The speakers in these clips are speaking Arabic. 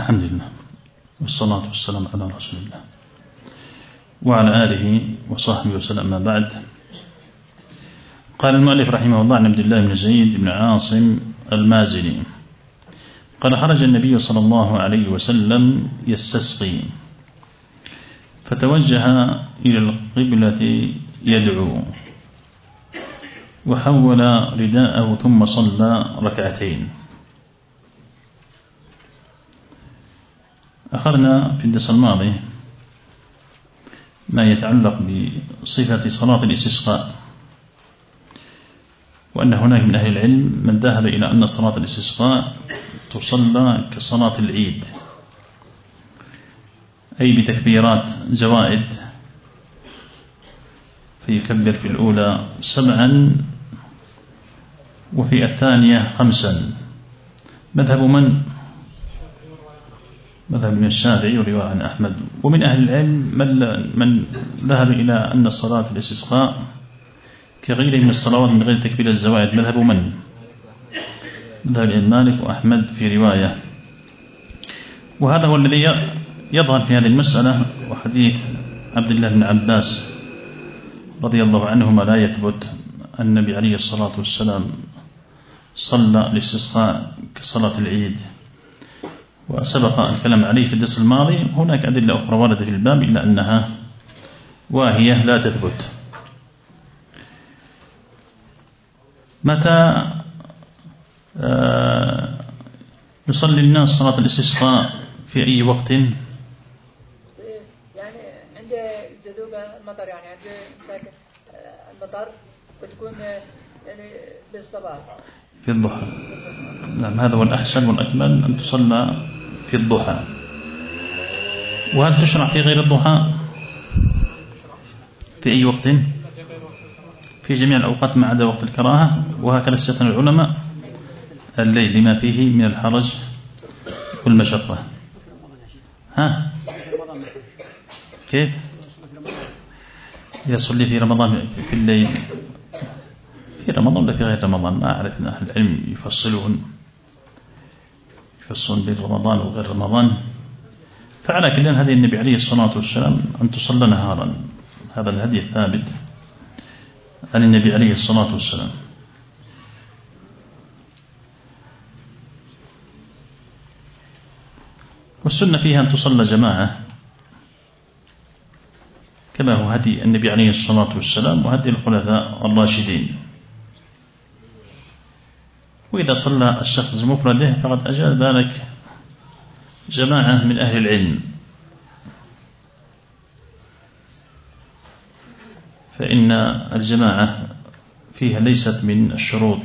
الحمد لله والصلاة والسلام على رسول الله وعلى آله وصحبه وسلم. ما بعد، قال المؤلف رحمه الله عن عبد الله بن زيد بن عاصم المازني قال: خرج النبي صلى الله عليه وسلم يستسقي فتوجه إلى القبلة يدعو وحول رداءه ثم صلى ركعتين. أخذنا في الدرس الماضي ما يتعلق بصفة صلاة الاستسقاء، وأن هناك من أهل العلم من ذهب إلى أن صلاة الاستسقاء تصلى كصلاة العيد، أي بتكبيرات زوائد، فيكبر في الأولى 7 وفي الثانية 5. مذهب من؟ مذهب ابن الشافعي ورواية عن أحمد. ومن أهل العلم من ذهب إلى أن صلاة الاستسقاء كغيره من الصلوات من غير تكبير الزوائد. مذهب من؟ مذهب الإمام مالك وأحمد في رواية. وهذا هو الذي يظهر في هذه المسألة، وحديث عبد الله بن عباس رضي الله عنهما لا يثبت. النبي عليه الصلاة والسلام صلى الاستسقاء كصلاة العيد، وسبق الكلام عليه في الدرس الماضي. هناك أدلة أخرى وردت في الباب إلا أنها واهية لا تثبت. متى يصلي الناس صلاة الاستسقاء؟ في أي وقت؟ يعني عند جذوب المطر، يعني عند المطر بتكون يعني بالصباح في الضحى. نعم، هذا هو الأحسن والأكمل أن تصلى في الضحى. وهل تشرع في غير الضحى؟ في أي وقت؟ في جميع الأوقات ما عدا وقت الكراهة، وهكذا استثنى العلماء الليل لما فيه من الحرج والمشقة. ها؟ كيف؟ إذا صلي في رمضان في الليل، في رمضان ولا في غير رمضان؟ ما أعرف أن أهل العلم يفصلون بين رمضان وغير رمضان. فعلى كل هذه النبي عليه الصلاة والسلام أن تصلى نهارا. هذا الهدي الثابت عن النبي عليه الصلاة والسلام. والسنة فيها أن تصلى جماعة كما هو هدي النبي عليه الصلاة والسلام وهدي الخلفاء الراشدين. وإذا صلى الشخص بمفرده فقد أجاز ذلك جماعة من أهل العلم، فإن الجماعة فيها ليست من الشروط،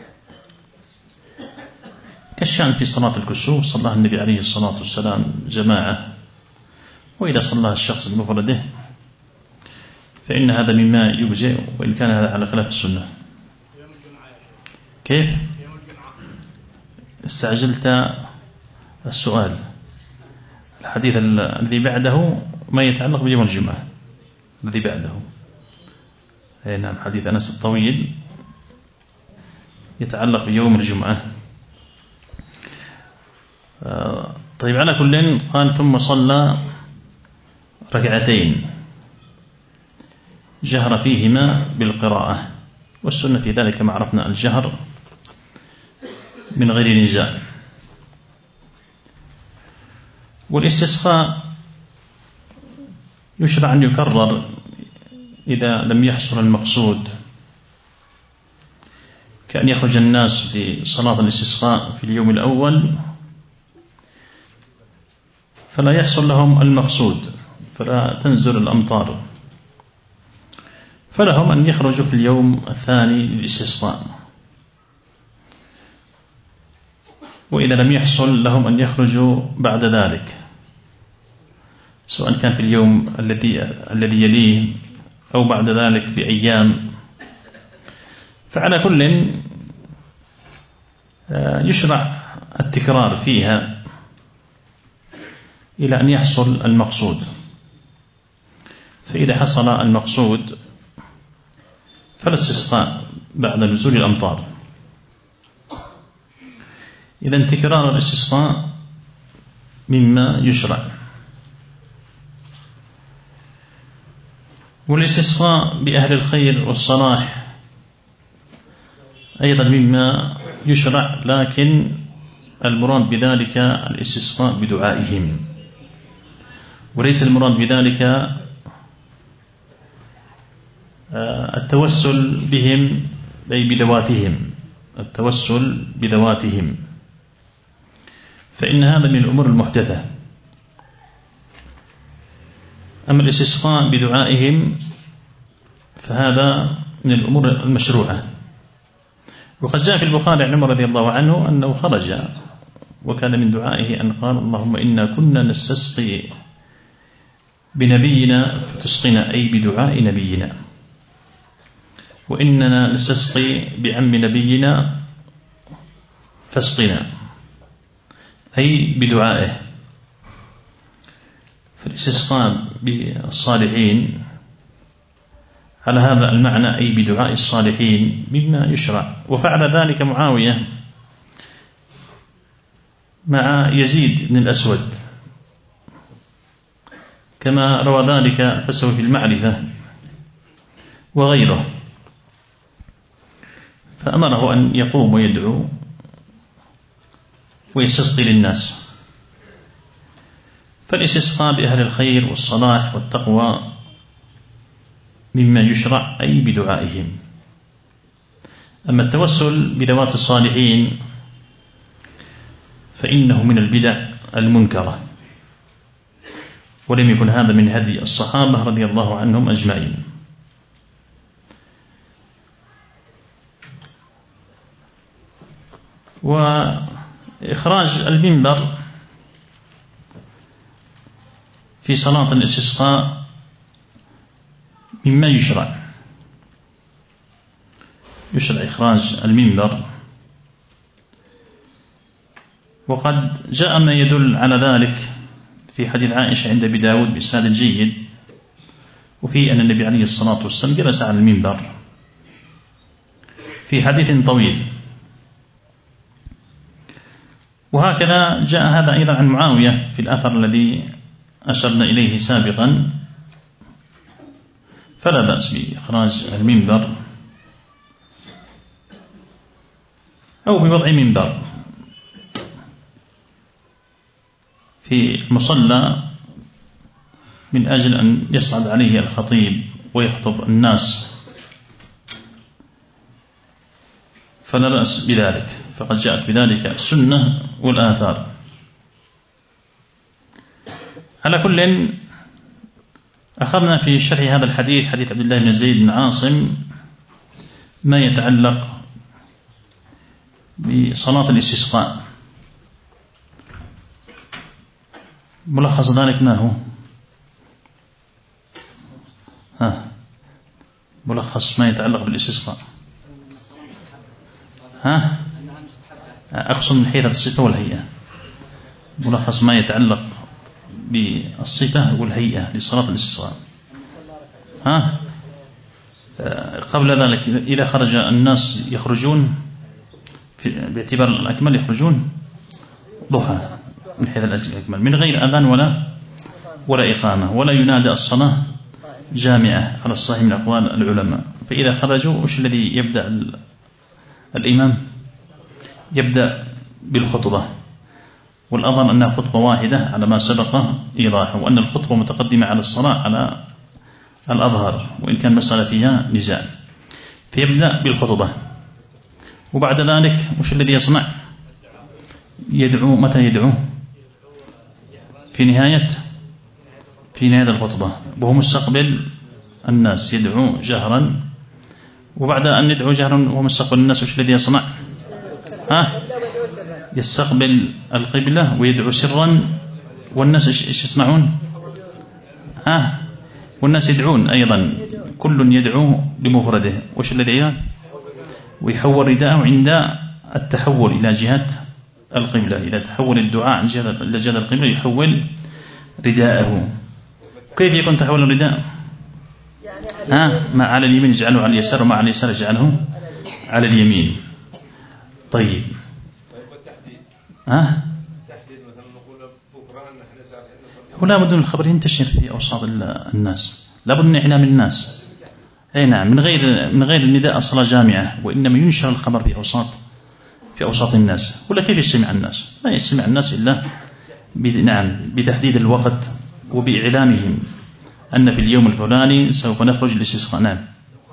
كالشأن في صلاة الكسوف صلى النبي عليه الصلاة والسلام جماعة، وإذا صلى الشخص بمفرده فإن هذا مما يجزئ، وإن كان هذا على خلاف السنة. كيف؟ استعجلت السؤال. الحديث الذي بعده ما يتعلق بيوم الجمعة الذي بعده. نعم، حديث أنس الطويل يتعلق بيوم الجمعة. طيب، على كل قال ثم صلى ركعتين جهر فيهما بالقراءة، والسنة في ذلك كما عرفنا الجهر من غير نزاع. والاستسقاء يشرع أن يكرر إذا لم يحصل المقصود، كأن يخرج الناس لصلاة الاستسقاء في اليوم الأول فلا يحصل لهم المقصود، فلا تنزل الأمطار، فلهم أن يخرجوا في اليوم الثاني للاستسقاء. وإذا لم يحصل لهم أن يخرجوا بعد ذلك، سواء كان في اليوم الذي يليه أو بعد ذلك بأيام. فعلى كل يشرع التكرار فيها إلى أن يحصل المقصود. فإذا حصل المقصود فالاستسقاء بعد نزول الأمطار. إذا تكرار الاستسقاء مما يشرع. والاستسقاء بأهل الخير والصلاح أيضا مما يشرع، لكن المراد بذلك الاستسقاء بدعائهم، وليس المراد بذلك التوسل بهم أي بذواتهم، التوسل بذواتهم، فإن هذا من الأمور المحدثة. أما الاستسقاء بدعائهم فهذا من الأمور المشروعة. وقد جاء في البخاري عن عمر رضي الله عنه أنه خرج وكان من دعائه أن قال: اللهم إنا كنا نستسقي بنبينا فتسقنا، أي بدعاء نبينا، وإننا نستسقي بعم نبينا فاسقنا، أي بدعائه. فالاستسقاء بالصالحين على هذا المعنى، أي بدعاء الصالحين، مما يشرع. وفعل ذلك معاوية مع يزيد بن الأسود، كما روى ذلك فسوي في المعرفة وغيره، فأمره أن يقوم ويدعو ويستسقي للناس. فالاستسقاء بأهل الخير والصلاح والتقوى مما يشرع، أي بدعائهم. أما التوسل بذوات الصالحين فإنه من البدع المنكرة، ولم يكن هذا من هدي الصحابة رضي الله عنهم أجمعين. وإخراج المنبر في صلاة الاستسقاء مما يشرع إخراج المنبر، وقد جاء ما يدل على ذلك في حديث عائشة عند أبي داود بإسناد جيد، وفيه أن النبي عليه الصلاة والسلام جلس على المنبر في حديث طويل. وهكذا جاء هذا أيضا عن معاوية في الأثر الذي أشرنا إليه سابقا، فلا بأس بإخراج المنبر أو بوضع منبر في المصلى من أجل أن يصعد عليه الخطيب ويخطب الناس، فلا بأس بذلك، فقد جاءت بذلك السنة والآثار. على كل، أخذنا في شرح هذا الحديث، حديث عبد الله بن زيد بن عاصم، ما يتعلق بصلاة الاستسقاء. ملخص ذلك ما هو؟ ملخص ما يتعلق بالاستسقاء. أقصد من حيث الصفة والهيئة. ملخص ما يتعلق بالصفة والهيئة لصلاة الاستسقاء. قبل ذلك إذا خرج الناس يخرجون باعتبار الأكمل، يخرجون ضحى من حيث الأكمل من غير أذان ولا إقامة، ولا ينادى الصلاة جامعة على الصحيح من أقوال العلماء. فإذا خرجوا وش الذي يبدأ الإمام؟ يبدأ بالخطبة، والأظن أنها خطبة واحدة على ما سبق إيضاحه، وأن الخطبة متقدمة على الصلاة على الأظهر، وإن كان مسألة فيها نزاع. فيبدأ بالخطبة، وبعد ذلك وش الذي يصنع؟ يدعو. متى يدعو؟ في نهاية الخطبة، وهو مستقبل الناس، يدعو جهرا. وبعد أن يدعو جهرا وهو مستقبل الناس وش الذي يصنع؟ يستقبل القبلة ويدعو سرا. والناس إيش يصنعون؟ والناس يدعون أيضا، كل يدعو بمفرده. وش الذي يدعو؟ ويحول رداءه عند التحول إلى جهة القبلة. إذا تحول الدعاء إلى جهة القبلة يحول رداءه. كيف يكون تحول الرداء؟ ما على اليمين يجعله على اليسار، وما على اليسار يجعله على اليمين. طيب. تحديد مثلا نقول بكرة هو لا بد من الخبر ينتشر في أوساط الناس، لا بد من إعلام الناس. أي نعم، من غير النداء الصلاة جامعة، وإنما ينشر الخبر في أوساط الناس. ولا كيف يجتمع الناس؟ لا يجتمع الناس إلا بتحديد الوقت وبإعلامهم أن في اليوم الفلاني سوف نخرج للاستسقاء. نعم.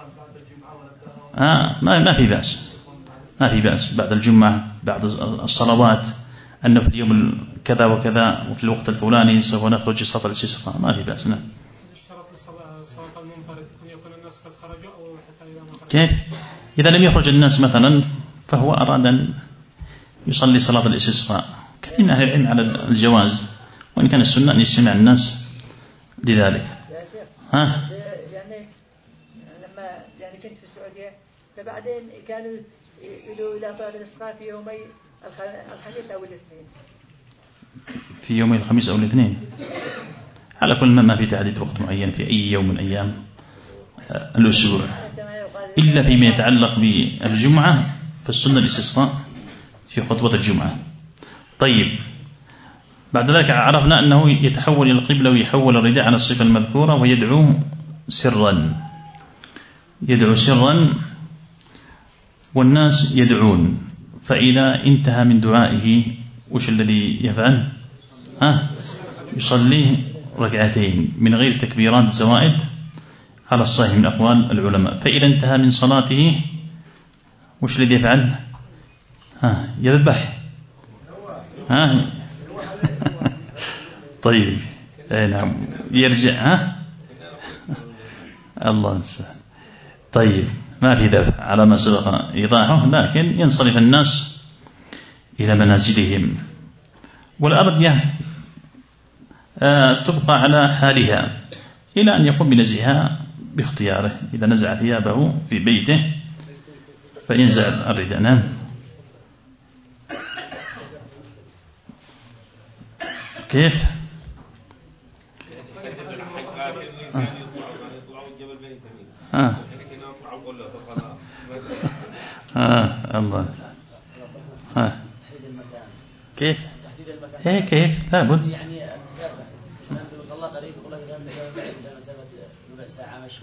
ما في بأس بعد الجمعة، بعد الصلوات، أنه في اليوم كذا وكذا وفي الوقت الفلاني سوف نخرج لصلاة الاستسقاء، ما في بأس. نعم. صلاة المنفرد أن يكون الناس قد خرجوا أو حتى إذا ما خرجوا؟ كيف؟ إذا لم يخرج الناس مثلا فهو أراد أن يصلي صلاة الاستسقاء، كثير من أهل العلم على الجواز، وإن كان السنة أن يجتمع الناس لذلك. يعني لما كنت في السعودية، فبعدين كانوا يدعوا إلى صلاة الاستسقاء في يومي الخميس أو الاثنين. في يومي الخميس أو الاثنين، على كل ما في تعديد وقت معين في أي يوم من أيام الأسبوع، إلا فيما يتعلق بالجمعة فالسنة الاستسقاء في خطبة الجمعة. طيب، بعد ذلك عرفنا أنه يتحول إلى القبلة ويحول الرداء على الصفة المذكورة ويدعو سرا والناس يدعون. فإذا انتهى من دعائه وش الذي يفعل؟ يصلي ركعتين من غير تكبيرات زوائد على الصحيح من أقوال العلماء. فإذا انتهى من صلاته وش الذي يفعل؟ يذبح. طيب، نعم، يرجع. الله المستعان. طيب، ما في ذبح على ما سبق إيضاحه، لكن ينصرف الناس إلى منازلهم، والأرضية تبقى على حالها إلى أن يقوم بنزعها باختياره. إذا نزع ثيابه في بيته فينزع الرداء. نعم. كيف؟ الله. كيف؟ كيف؟ لابد. يعني المسافة لو صلى قريب يقول لك إذا بعيد مسافة ربع ساعة مشي.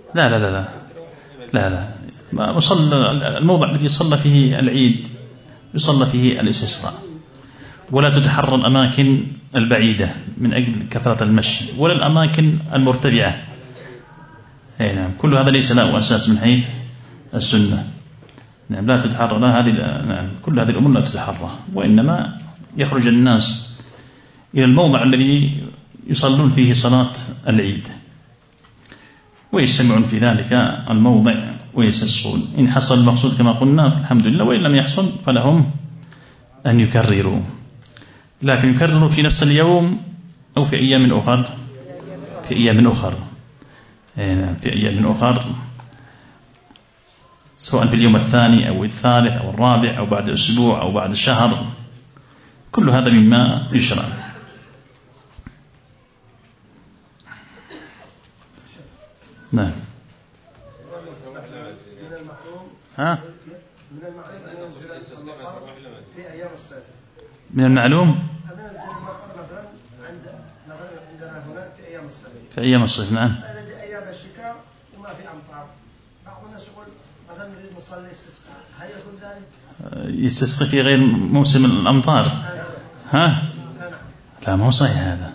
لا. الموضع الذي صلى فيه العيد يصلى فيه الاستسقاء، ولا تتحرى الأماكن البعيدة من أجل كثرة المشي، ولا الأماكن المرتفعة. نعم، كل هذا ليس له أساس من حيث السنة. نعم، لا تتحرى، لا هذه. نعم، كل هذه الأمور لا تتحرى، وإنما يخرج الناس إلى الموضع الذي يصلون فيه صلاة العيد ويجتمعون في ذلك الموضع ويستسقون. إن حصل المقصود كما قلنا الحمد لله، وإن لم يحصل فلهم أن يكرروا، لكن يكرروا في نفس اليوم أو في أيام أخرى. في أيام أخرى، سواء في اليوم الثاني أو الثالث أو الرابع أو بعد أسبوع أو بعد شهر، كل هذا مما يشرع. نعم. من المعلوم في أيام الصيف. نعم. أيام الشتاء وما في أمطار، بعض الناس يقول مثلا نريد نصلي استسقاء، هل يكون ذلك؟ يستسقي في غير موسم الأمطار؟ لا، ما هو صحيح هذا.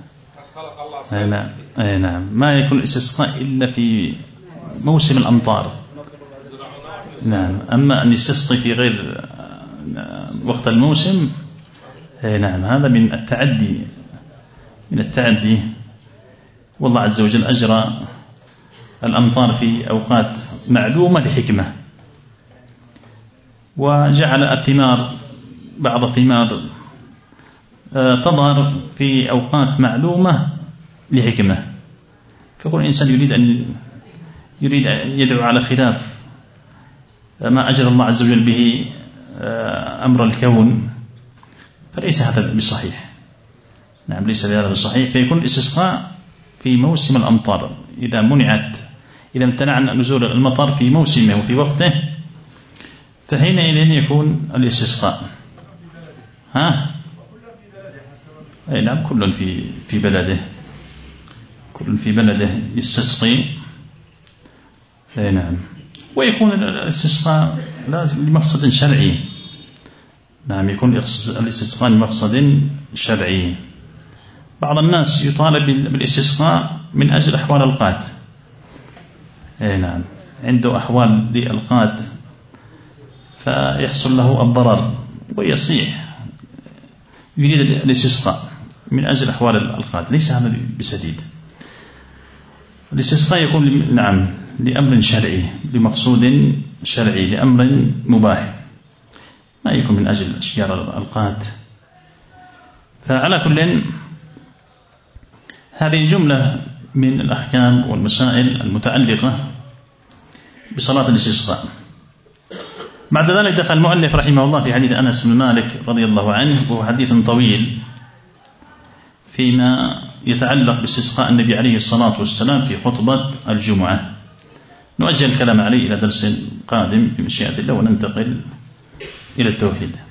نعم، ما يكون الاستسقاء إلا في موسم الأمطار. نعم، أما أن يستسقي في غير وقت الموسم، نعم، هذا من التعدي. والله عز وجل أجرى الأمطار في أوقات معلومة لحكمة، وجعل بعض الثمار تظهر في أوقات معلومة لحكمة. فيقول الإنسان يريد أن يدعو على خلاف ما أجرى الله عز وجل به أمر الكون، فليس هذا بصحيح. نعم، ليس هذا بصحيح. فيكون الاستسقاء في موسم الأمطار. إذا امتنع نزول المطر في موسمه وفي وقته، فحينئذ يكون الاستسقاء. أي نعم، كل في بلده يستسقي. أي نعم. ويكون الاستسقاء لازم لمقصد شرعي. نعم، يكون الاستسقاء لمقصد شرعي. بعض الناس يطالب بالاستسقاء من أجل أحوال القات. أي نعم، عنده أحوال للقات فيحصل له الضرر ويصيح، يريد الاستسقاء من أجل أحوال القات، ليس هذا بسديد. الاستسقاء يكون نعم لأمر شرعي، لمقصود شرعي، لأمر مباح، ما يكون من أجل أشجار القات. فعلى كل، هذه جملة من الأحكام والمسائل المتعلقة بصلاة الاستسقاء. بعد ذلك دخل المؤلف رحمه الله في حديث أنس بن مالك رضي الله عنه، وهو حديث طويل فيما يتعلق باستسقاء النبي عليه الصلاة والسلام في خطبة الجمعة. نؤجل الكلام عليه إلى درس قادم بمشيئة الله، وننتقل إلى التوحيد.